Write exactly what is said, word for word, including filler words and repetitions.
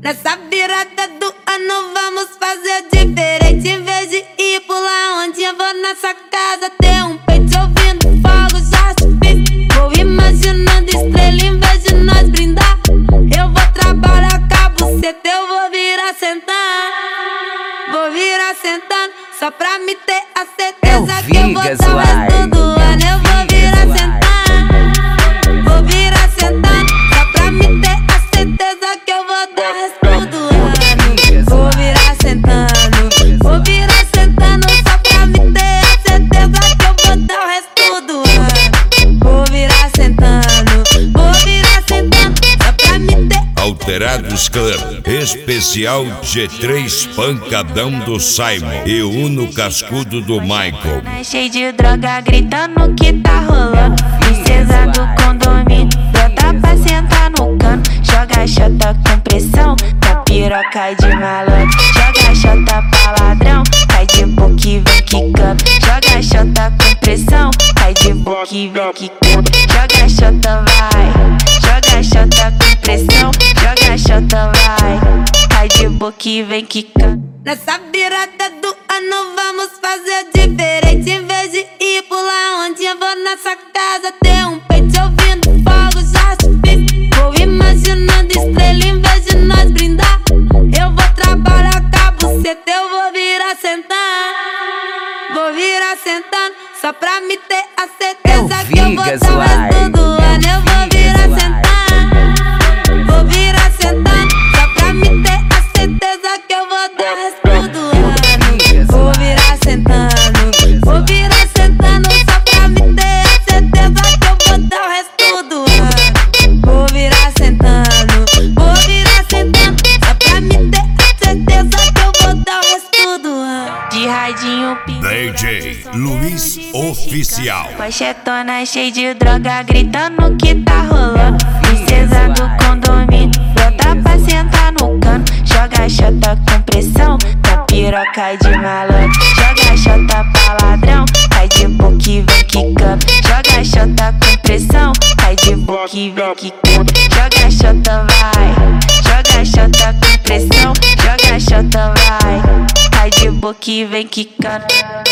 Nessa virada do ano vamos fazer diferente. Em vez de ir pular ondinha, vou na sua casa ter um peito ouvindo fogo de artifício. Vou imaginando estrela em vez de nós brindar. Eu vou trabalhar com a buceta, eu vou virar sentar. Vou virar sentando, só pra me ter a certeza que eu vou dar o resto do ano. Eu vou virar sentando, vou virar sentando, só pra me ter a certeza que eu vou dar o resto do ano. Vou virar sentando, vou virar sentando, só pra me ter a certeza que eu vou dar o resto do ano. Vou virar sentando, vou virar sentando, só pra me ter. Alterados Club, especial G três pancadão do Simon e Uno cascudo do Michael. Cheio de droga, gritando que tá rolando. Princesa do condomínio, brota pra sentar no cano. Joga xota com pressão, tá piroca de malandro. Joga xota pra ladrão, cai de boca e vem quicando. Joga xota com pressão, cai de boca e vem quicando. Joga xota, vai, joga xota com pressão. Joga xota, vai, cai de boca e vem quicando. Nessa virada do ano vamos fazer diferente. Em vez de ir pular ondinha, vou na sua casa ter um peito ouvindo fogo de artifício. Vou imaginando estrela em vez de nós brindar. Eu vou trabalhar com a buceta, eu vou virar sentar. Vou virar sentando, só pra me ter a certeza que eu vou dar o resto do ano. Eu vou virar sentando, vou virar sentando, só pra me ter a certeza que eu vou dar o resto do ano. Vou virar sentando, vou virar sentando, só pra me ter a certeza que eu vou dar o resto do ano. Vou virar sentando, vou virar sentando, só pra me ter a certeza que eu vou dar o resto do ano. De radinho D J Luiz Oficial. Pochetona cheia de droga, gritando que tá rolando. Princesa do condomínio, brota pra sentar no cano. Joga xota com pressão, tá piroca de malandro. Joga xota pra ladrão, cai de boca e vem quicando. Joga xota com pressão, cai de boca e vem quicando. Joga xota, vai, joga xota com pressão. Joga xota, vai, cai de boca e vem quicando.